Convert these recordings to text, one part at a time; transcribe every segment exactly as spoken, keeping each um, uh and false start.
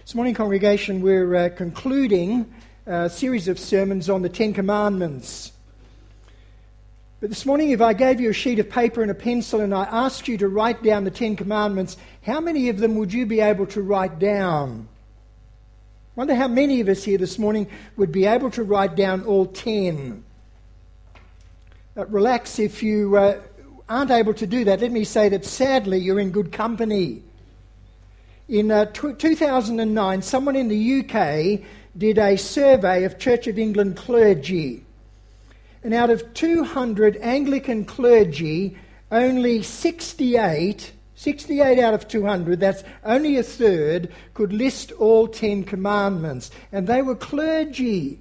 This morning, congregation, we're uh, concluding a series of sermons on the Ten Commandments. But this morning, if I gave you a sheet of paper and a pencil and I asked you to write down the Ten Commandments, how many of them would you be able to write down? I wonder how many of us here this morning would be able to write down all ten. Uh, relax if you uh, aren't able to do that. Let me say that sadly you're in good company. In uh, t- two thousand nine, someone in the U K did a survey of Church of England clergy. And out of two hundred Anglican clergy, only sixty-eight, sixty-eight out of two hundred, that's only a third, could list all Ten Commandments. And they were clergy.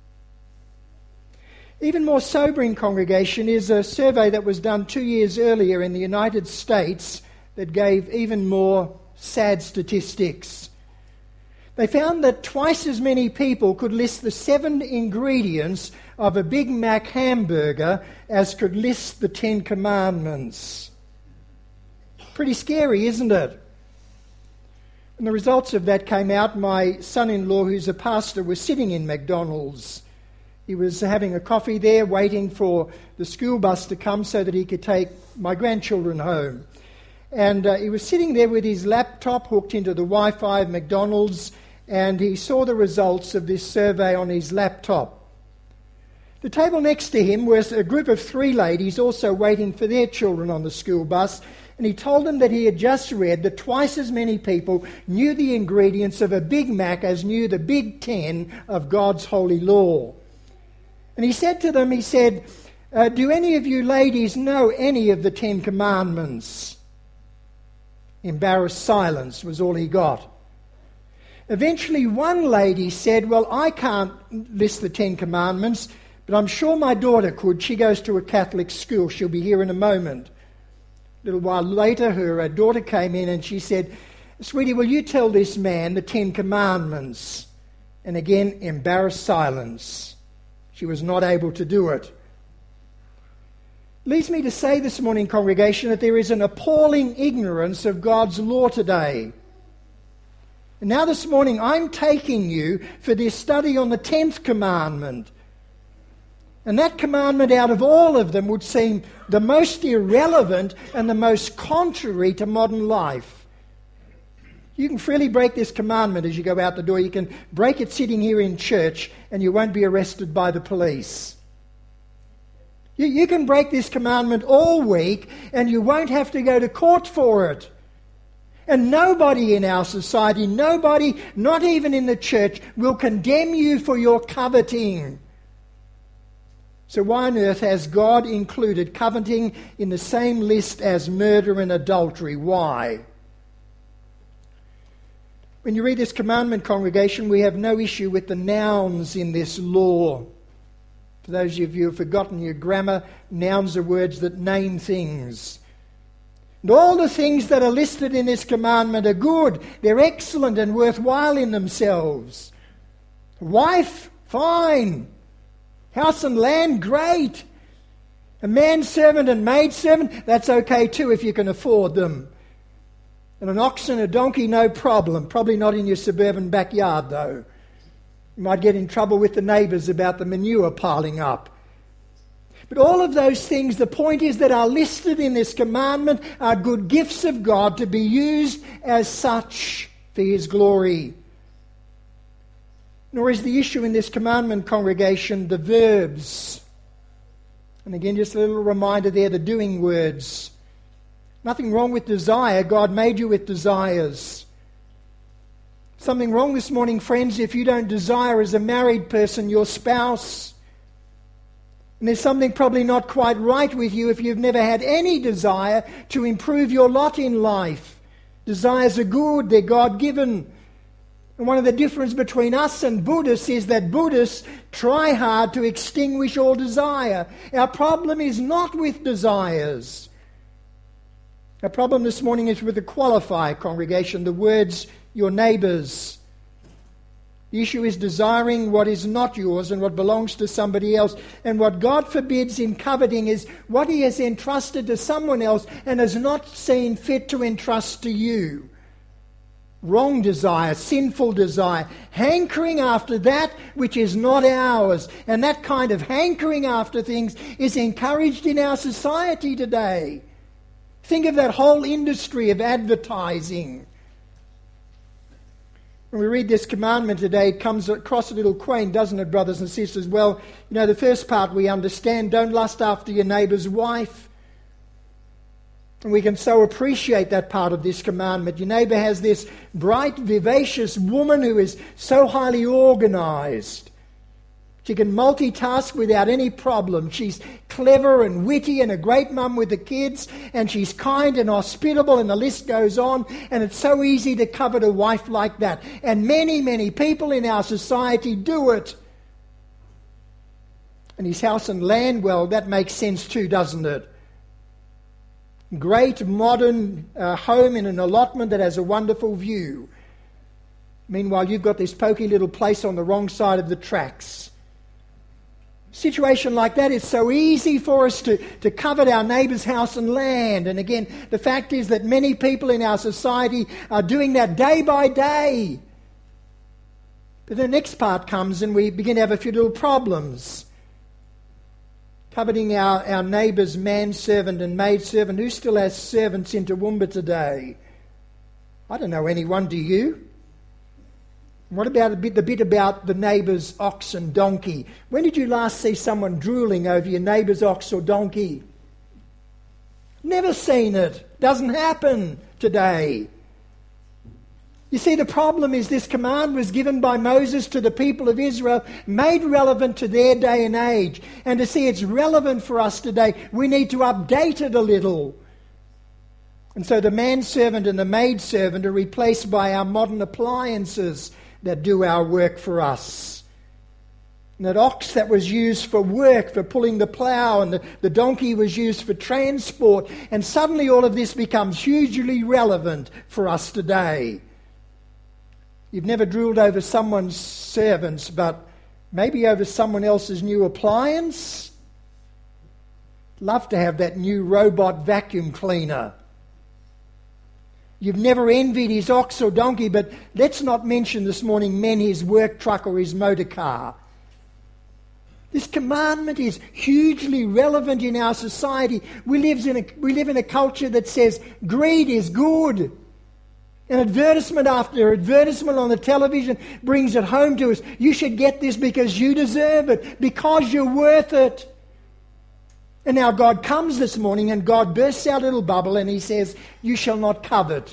Even more sobering, congregation, is a survey that was done two years earlier in the United States that gave even more sad statistics. They found that twice as many people could list the seven ingredients of a Big Mac hamburger as could list the Ten Commandments. Pretty scary, isn't it? And the results of that came out. My son-in-law, who's a pastor, was sitting in McDonald's. He was having a coffee there, waiting for the school bus to come so that he could take my grandchildren home. And uh, he was sitting there with his laptop hooked into the Wi-Fi of McDonald's, and he saw the results of this survey on his laptop. The table next to him was a group of three ladies also waiting for their children on the school bus, and he told them that he had just read that twice as many people knew the ingredients of a Big Mac as knew the Big Ten of God's holy law. And he said to them, he said, uh, do any of you ladies know any of the Ten Commandments? Embarrassed silence was all he got. Eventually one lady said, well, I can't list the Ten Commandments, but I'm sure my daughter could. She goes to a Catholic school. She'll be here in a moment. A little while later, her uh, daughter came in and she said, sweetie, will you tell this man the Ten Commandments? And again, embarrassed silence. She was not able to do it. Leads me to say this morning, congregation, that there is an appalling ignorance of God's law today. And now this morning I'm taking you for this study on the tenth commandment. And that commandment out of all of them would seem the most irrelevant and the most contrary to modern life. You can freely break this commandment as you go out the door. You can break it sitting here in church and you won't be arrested by the police. You, you can break this commandment all week and you won't have to go to court for it. And nobody in our society, nobody, not even in the church, will condemn you for your coveting. So why on earth has God included coveting in the same list as murder and adultery? Why? When you read this commandment, congregation, we have no issue with the nouns in this law. For those of you who have forgotten your grammar, nouns are words that name things. And all the things that are listed in this commandment are good. They're excellent and worthwhile in themselves. Wife, fine. House and land, great. A manservant and maidservant, that's okay too if you can afford them. And an ox and a donkey, no problem. Probably not in your suburban backyard though. You might get in trouble with the neighbours about the manure piling up. But all of those things, the point is that are listed in this commandment are good gifts of God to be used as such for His glory. Nor is the issue in this commandment, congregation, the verbs. And again, just a little reminder there, the doing words. Nothing wrong with desire. God made you with desires. Something wrong this morning, friends, if you don't desire as a married person your spouse. And there's something probably not quite right with you if you've never had any desire to improve your lot in life. Desires are good, they're God-given. And one of the differences between us and Buddhists is that Buddhists try hard to extinguish all desire. Our problem is not with desires. Our problem this morning is with the qualifier, congregation, the words your neighbours. The issue is desiring what is not yours and what belongs to somebody else. And what God forbids in coveting is what He has entrusted to someone else and has not seen fit to entrust to you. wrong desire, sinful desire, hankering after that which is not ours. And that kind of hankering after things is encouraged in our society today. Think of that whole industry of advertising. When we read this commandment today, it comes across a little quaint, doesn't it, brothers and sisters? Well, you know, the first part we understand, don't lust after your neighbour's wife. And we can so appreciate that part of this commandment. Your neighbour has this bright, vivacious woman who is so highly organised. She can multitask without any problem. She's clever and witty and a great mum with the kids, and she's kind and hospitable, and the list goes on. And it's so easy to covet a wife like that. And many, many people in our society do it. And his house and land, well, that makes sense too, doesn't it? Great modern uh, home in an allotment that has a wonderful view. Meanwhile, you've got this poky little place on the wrong side of the tracks. Situation like that is so easy for us to, to covet our neighbour's house and land. And again, the fact is that many people in our society are doing that day by day. But the next part comes and we begin to have a few little problems. Coveting our, our neighbour's manservant and maidservant. Who still has servants in Toowoomba today? I don't know anyone, do you? What about a bit, the bit about the neighbour's ox and donkey? When did you last see someone drooling over your neighbour's ox or donkey? Never seen it. Doesn't happen today. You see, the problem is this command was given by Moses to the people of Israel, made relevant to their day and age. And to see it's relevant for us today, we need to update it a little. And so the manservant and the maidservant are replaced by our modern appliances that do our work for us. And that ox that was used for work, for pulling the plough, and the, the donkey was used for transport. And suddenly all of this becomes hugely relevant for us today. You've never drooled over someone's servants, but maybe over someone else's new appliance? Love to have that new robot vacuum cleaner. You've never envied his ox or donkey, but let's not mention this morning men his work truck or his motor car. This commandment is hugely relevant in our society. We live in a, we live in a culture that says greed is good. And advertisement after advertisement on the television brings it home to us. You should get this because you deserve it, because you're worth it. And now God comes this morning and God bursts our little bubble and he says, you shall not covet.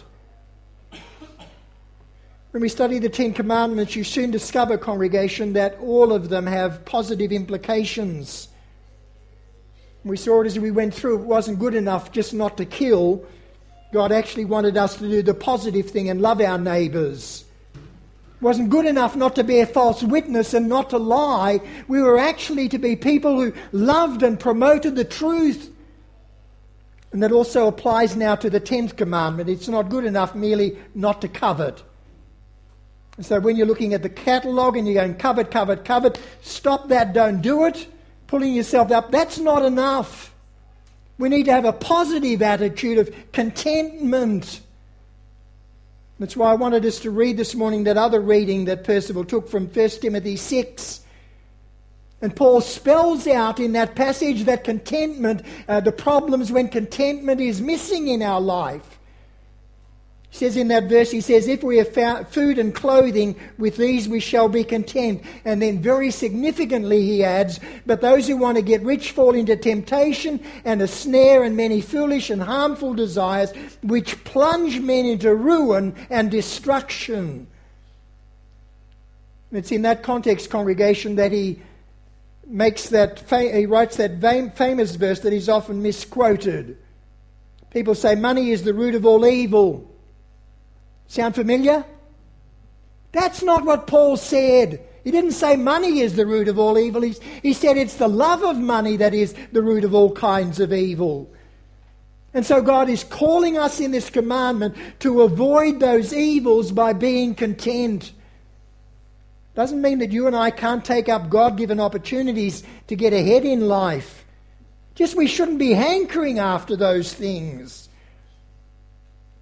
When we study the Ten Commandments, you soon discover, congregation, that all of them have positive implications. We saw it as we went through. It wasn't good enough just not to kill. God actually wanted us to do the positive thing and love our neighbours. It wasn't good enough not to bear false witness and not to lie. We were actually to be people who loved and promoted the truth. And that also applies now to the tenth commandment. It's not good enough merely not to covet. And so when you're looking at the catalogue and you're going covet, covet, covet, stop that, don't do it. Pulling yourself up, that's not enough. We need to have a positive attitude of contentment. That's why I wanted us to read this morning that other reading that Percival took from First Timothy six. And Paul spells out in that passage that contentment, uh, the problems when contentment is missing in our life. He says in that verse, he says, if we have found food and clothing, with these we shall be content. And then very significantly he adds, but those who want to get rich fall into temptation and a snare and many foolish and harmful desires, which plunge men into ruin and destruction. And it's in that context, congregation, that he makes that, he writes that famous verse that is often misquoted. People say money is the root of all evil. Sound familiar? That's not what Paul said. He didn't say money is the root of all evil. He, he said it's the love of money that is the root of all kinds of evil. And so God is calling us in this commandment to avoid those evils by being content. Doesn't mean that you and I can't take up God-given opportunities to get ahead in life. Just we shouldn't be hankering after those things.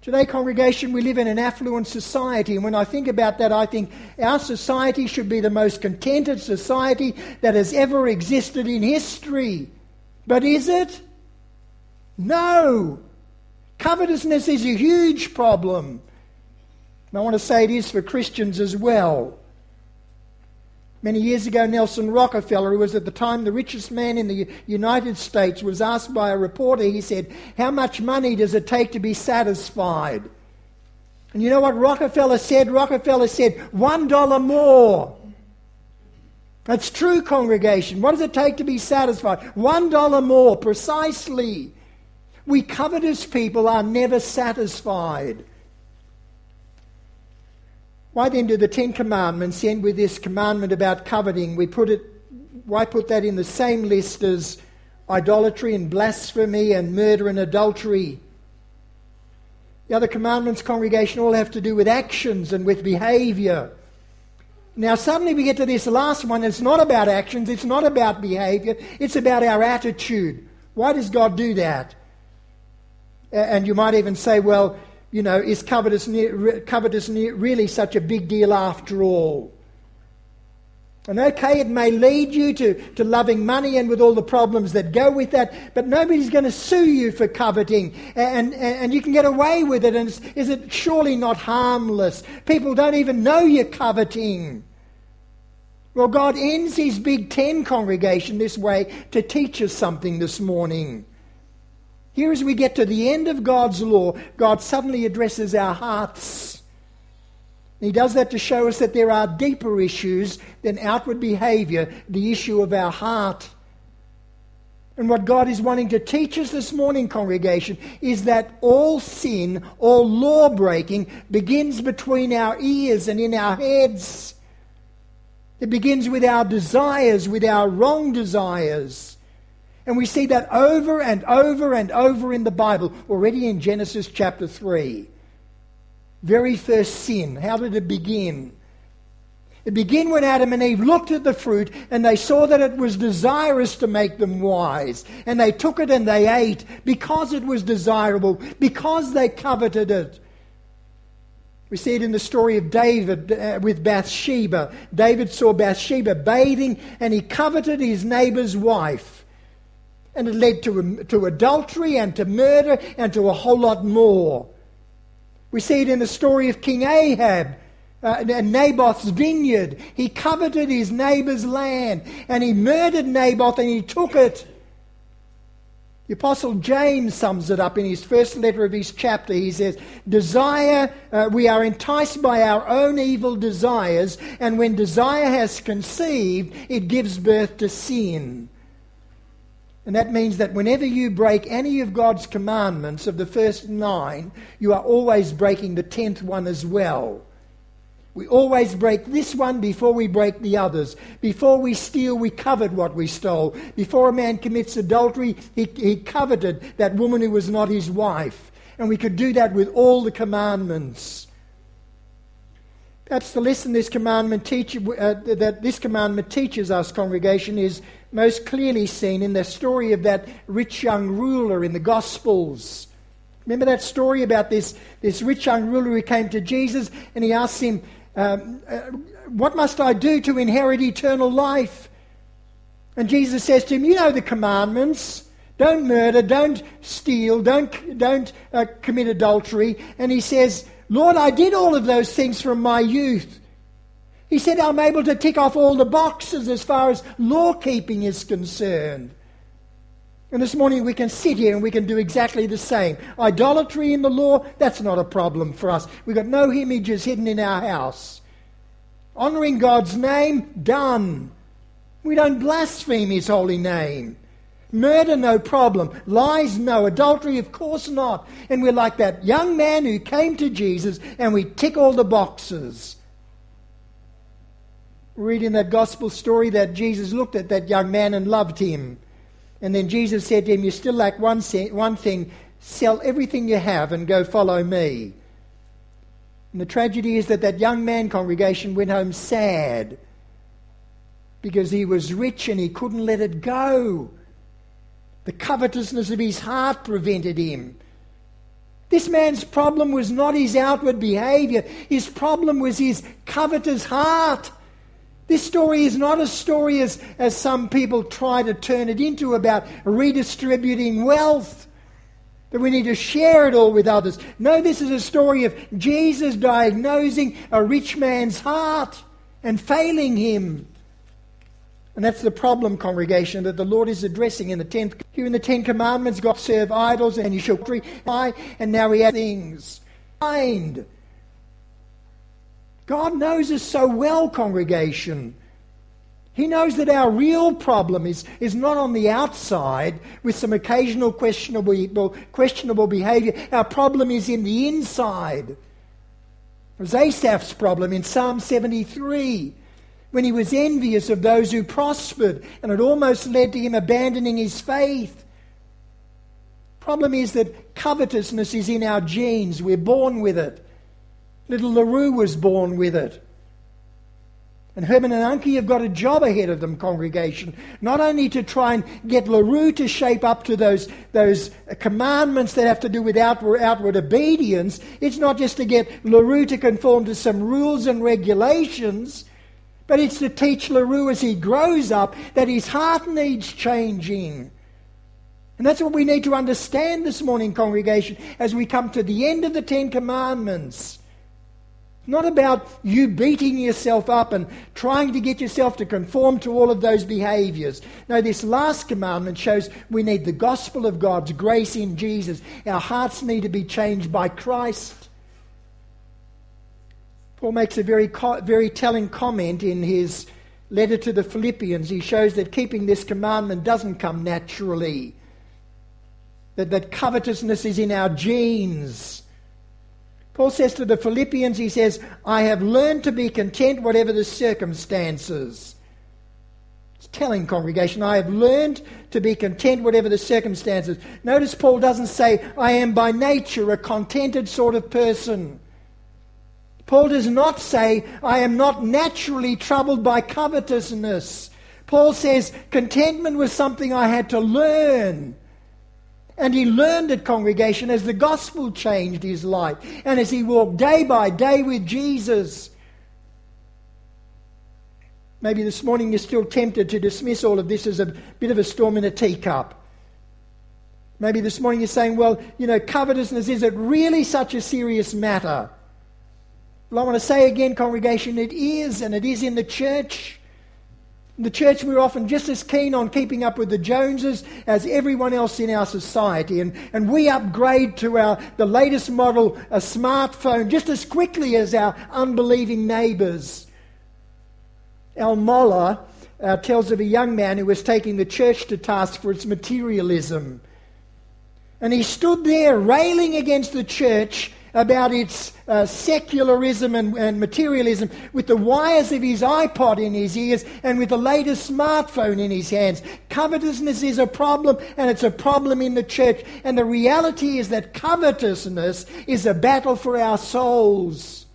Today, congregation, we live in an affluent society, and when I think about that, I think our society should be the most contented society that has ever existed in history. But is it? No. Covetousness is a huge problem. And I want to say it is for Christians as well. Many years ago, Nelson Rockefeller, who was at the time the richest man in the United States, was asked by a reporter, he said, "How much money does it take to be satisfied?" And you know what Rockefeller said? Rockefeller said, one dollar more. That's true, congregation. What does it take to be satisfied? One dollar more, precisely. We covetous people are never satisfied. Why then do the Ten Commandments end with this commandment about coveting? We put it, why put that in the same list as idolatry and blasphemy and murder and adultery? The other commandments, congregation, all have to do with actions and with behaviour. Now suddenly we get to this last one. It's not about actions, it's not about behaviour, it's about our attitude. Why does God do that? And you might even say, well, you know, is covetousness, covetousness really such a big deal after all? And okay, it may lead you to, to loving money and with all the problems that go with that, but nobody's going to sue you for coveting, and, and, and you can get away with it, and is it surely not harmless? People don't even know you're coveting. Well, God ends his Big Ten congregation this way to teach us something this morning. Here as we get to the end of God's law, God suddenly addresses our hearts. He does that to show us that there are deeper issues than outward behaviour, the issue of our heart. And what God is wanting to teach us this morning, congregation, is that all sin, all law-breaking begins between our ears and in our heads. It begins with our desires, with our wrong desires. And we see that over and over and over in the Bible, already in Genesis chapter three. Very first sin, how did it begin? It began when Adam and Eve looked at the fruit and they saw that it was desirous to make them wise. And they took it and they ate because it was desirable, because they coveted it. We see it in the story of David uh, with Bathsheba. David saw Bathsheba bathing and he coveted his neighbour's wife. And it led to, to adultery and to murder and to a whole lot more. We see it in the story of King Ahab uh, and Naboth's vineyard. He coveted his neighbour's land and he murdered Naboth and he took it. The Apostle James sums it up in his first letter of his chapter. He says, Desire, uh, we are enticed by our own evil desires, and when desire has conceived, it gives birth to sin. And that means that whenever you break any of God's commandments of the first nine, you are always breaking the tenth one as well. We always break this one before we break the others. Before we steal, we covet what we stole. Before a man commits adultery, he, he coveted that woman who was not his wife. And we could do that with all the commandments. Perhaps the lesson this commandment teach, uh, that this commandment teaches us, congregation, is most clearly seen in the story of that rich young ruler in the Gospels. Remember that story about this, this rich young ruler who came to Jesus and he asked him, um, uh, what must I do to inherit eternal life? And Jesus says to him, you know the commandments. Don't murder, don't steal, don't, don't uh, commit adultery. And he says, Lord, I did all of those things from my youth. He said, I'm able to tick off all the boxes as far as law-keeping is concerned. And this morning we can sit here and we can do exactly the same. Idolatry in the law, that's not a problem for us. We've got no images hidden in our house. Honouring God's name, done. We don't blaspheme his holy name. Murder, no problem. Lies, no. Adultery, of course not. And we're like that young man who came to Jesus and we tick all the boxes. We read in that gospel story that Jesus looked at that young man and loved him. And then Jesus said to him, you still lack one, one thing. Sell everything you have and go follow me. And the tragedy is that that young man, congregation, went home sad because he was rich and he couldn't let it go. The covetousness of his heart prevented him. This man's problem was not his outward behavior. His problem was his covetous heart. This story is not a story as, as some people try to turn it into about redistributing wealth, that we need to share it all with others. No, this is a story of Jesus diagnosing a rich man's heart and failing him. And that's the problem, congregation, that the Lord is addressing in the tenth. Here in the Ten Commandments, God serve idols and you shall buy, and now he has things. Mind. God knows us so well, congregation. He knows that our real problem is, is not on the outside with some occasional questionable, questionable behavior. Our problem is in the inside. It was Asaph's problem in Psalm seventy-three. When he was envious of those who prospered, and it almost led to him abandoning his faith. Problem is that covetousness is in our genes. We're born with it. Little LaRue was born with it. And Herman and Unky have got a job ahead of them, congregation. Not only to try and get LaRue to shape up to those, those commandments that have to do with outward, outward obedience. It's not just to get LaRue to conform to some rules and regulations, but it's to teach LaRue as he grows up that his heart needs changing. And that's what we need to understand this morning, congregation, as we come to the end of the Ten Commandments. Not about you beating yourself up and trying to get yourself to conform to all of those behaviors. No, this last commandment shows we need the gospel of God's grace in Jesus. Our hearts need to be changed by Christ. Paul makes a very, very telling comment in his letter to the Philippians. He shows that keeping this commandment doesn't come naturally. That, that covetousness is in our genes. Paul says to the Philippians, he says, I have learned to be content whatever the circumstances. It's telling, congregation, I have learned to be content whatever the circumstances. Notice Paul doesn't say, I am by nature a contented sort of person. Paul does not say, I am not naturally troubled by covetousness. Paul says, contentment was something I had to learn. And he learned it, congregation, as the gospel changed his life. And as he walked day by day with Jesus. Maybe this morning you're still tempted to dismiss all of this as a bit of a storm in a teacup. Maybe this morning you're saying, well, you know, covetousness, is it really such a serious matter? Well, I want to say again, congregation, it is, and it is in the church. In the church, we're often just as keen on keeping up with the Joneses as everyone else in our society. And, and we upgrade to our the latest model, a smartphone, just as quickly as our unbelieving neighbours. Al Mohler uh, tells of a young man who was taking the church to task for its materialism. And he stood there railing against the church about its uh, secularism and, and materialism with the wires of his iPod in his ears and with the latest smartphone in his hands. Covetousness is a problem, and it's a problem in the church. And the reality is that covetousness is a battle for our souls.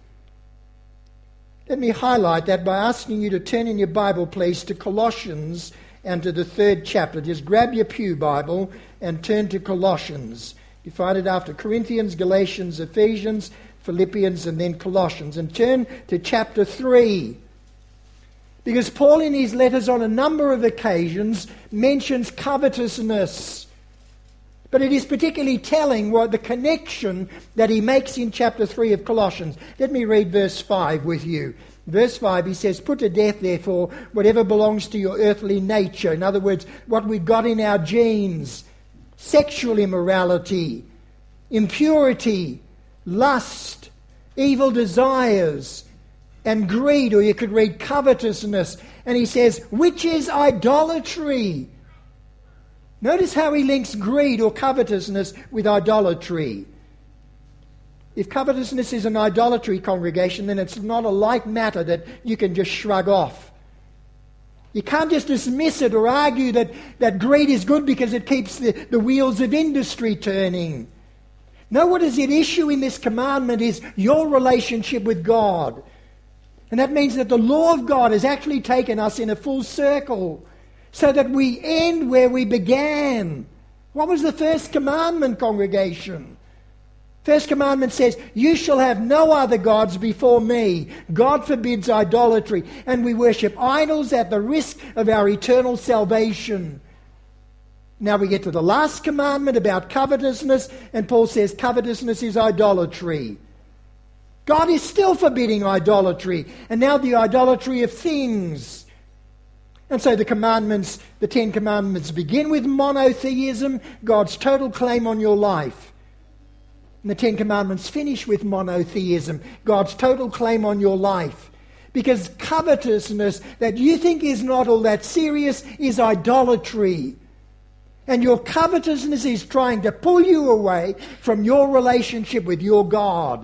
Let me highlight that by asking you to turn in your Bible, please, to Colossians and to the third chapter. Just grab your pew Bible and turn to Colossians. You find it after Corinthians, Galatians, Ephesians, Philippians, and then Colossians. And turn to chapter three. Because Paul in his letters on a number of occasions mentions covetousness. But it is particularly telling what the connection that he makes in chapter three of Colossians. Let me read verse five with you. Verse five, he says, put to death, therefore, whatever belongs to your earthly nature. In other words, what we've got in our genes. Sexual immorality, impurity, lust, evil desires, and greed, or you could read covetousness. And he says, which is idolatry. Notice how he links greed or covetousness with idolatry. If covetousness is an idolatry, congregation, then it's not a light matter that you can just shrug off. You can't just dismiss it or argue that, that greed is good because it keeps the, the wheels of industry turning. No, what is at issue in this commandment is your relationship with God. And that means that the law of God has actually taken us in a full circle so that we end where we began. What was the first commandment, congregation? First commandment says, you shall have no other gods before me. God forbids idolatry, and we worship idols at the risk of our eternal salvation. Now we get to the last commandment about covetousness, and Paul says covetousness is idolatry. God is still forbidding idolatry, and now the idolatry of things. And so the commandments, the Ten Commandments begin with monotheism, God's total claim on your life. And the Ten Commandments finish with monotheism, God's total claim on your life. Because covetousness that you think is not all that serious is idolatry. And your covetousness is trying to pull you away from your relationship with your God.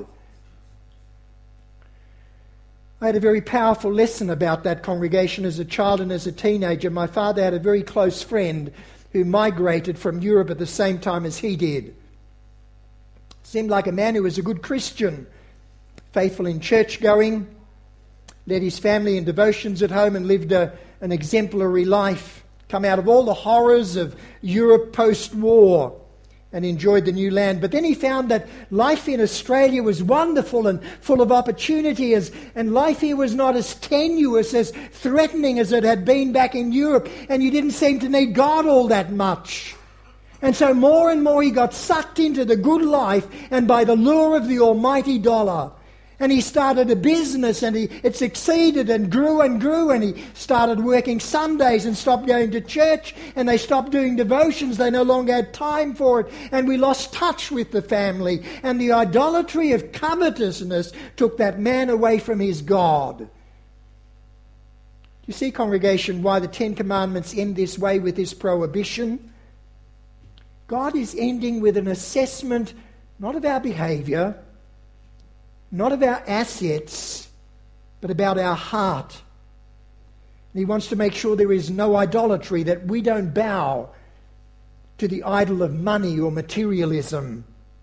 I had a very powerful lesson about that congregation as a child and as a teenager. My father had a very close friend who migrated from Europe at the same time as he did. Seemed like a man who was a good Christian, faithful in church going, led his family in devotions at home and lived a, an exemplary life. Come out of all the horrors of Europe post-war and enjoyed the new land. But then he found that life in Australia was wonderful and full of opportunities, and life here was not as tenuous, as threatening as it had been back in Europe, and you didn't seem to need God all that much. And so more and more he got sucked into the good life and by the lure of the almighty dollar. And he started a business, and he, it succeeded and grew and grew, and he started working Sundays and stopped going to church, and they stopped doing devotions. They no longer had time for it, and we lost touch with the family. And the idolatry of covetousness took that man away from his God. Do you see, congregation, why the Ten Commandments end this way with this prohibition? God is ending with an assessment, not of our behaviour, not of our assets, but about our heart. And he wants to make sure there is no idolatry, that we don't bow to the idol of money or materialism.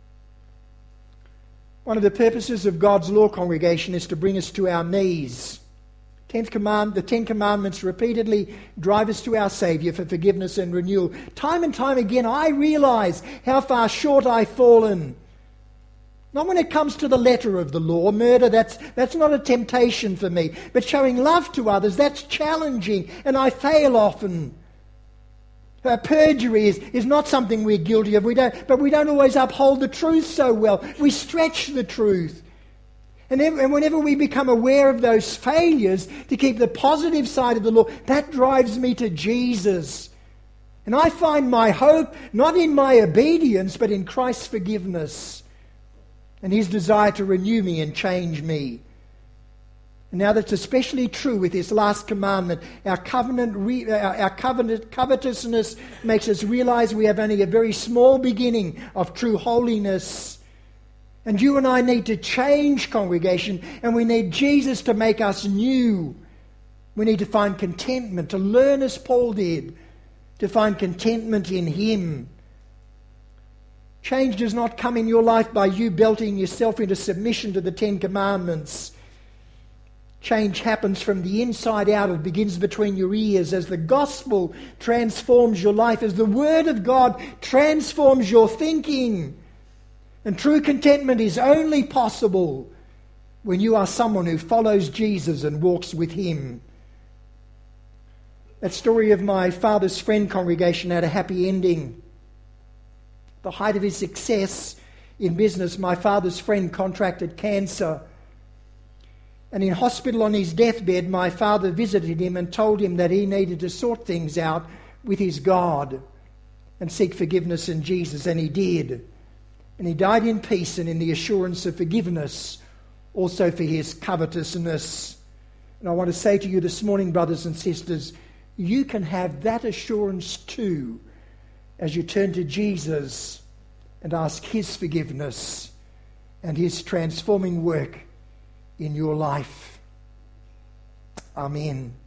One of the purposes of God's law, congregation, is to bring us to our knees. Tenth command, the Ten Commandments repeatedly drive us to our Saviour for forgiveness and renewal. Time and time again, I realise how far short I've fallen. Not when it comes to the letter of the law. Murder, that's, that's not a temptation for me. But showing love to others, that's challenging, and I fail often. Uh, perjury is, is not something we're guilty of, we don't, but we don't always uphold the truth so well. We stretch the truth. And, ever, and whenever we become aware of those failures to keep the positive side of the law, that drives me to Jesus. And I find my hope not in my obedience, but in Christ's forgiveness and his desire to renew me and change me. And now that's especially true with this last commandment. Our covenant, re, our, our covenant covetousness makes us realize we have only a very small beginning of true holiness. And you and I need to change, congregation, and we need Jesus to make us new. We need to find contentment, to learn as Paul did, to find contentment in him. Change does not come in your life by you belting yourself into submission to the Ten Commandments. Change happens from the inside out. It begins between your ears as the gospel transforms your life, as the Word of God transforms your thinking. And true contentment is only possible when you are someone who follows Jesus and walks with him. That story of my father's friend, congregation, had a happy ending. The height of his success in business, my father's friend contracted cancer. And in hospital on his deathbed, my father visited him and told him that he needed to sort things out with his God and seek forgiveness in Jesus, and he did. And he died in peace and in the assurance of forgiveness, also for his covetousness. And I want to say to you this morning, brothers and sisters, you can have that assurance too as you turn to Jesus and ask his forgiveness and his transforming work in your life. Amen.